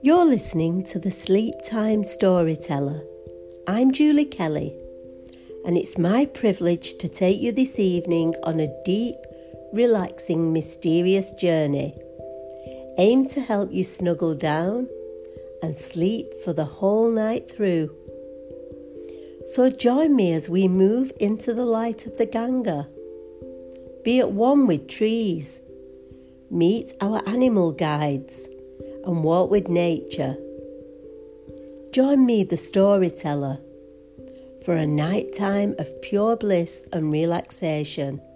You're listening to the Sleep Time Storyteller. I'm Julie Kelly, and it's my privilege to take you this evening on a deep, relaxing, mysterious journey, aimed to help you snuggle down and sleep for the whole night through. So join me as we move into the light of the Ganga. Be at one with trees, meet our animal guides, and walk with nature. Join me, the storyteller, for a night time of pure bliss and relaxation.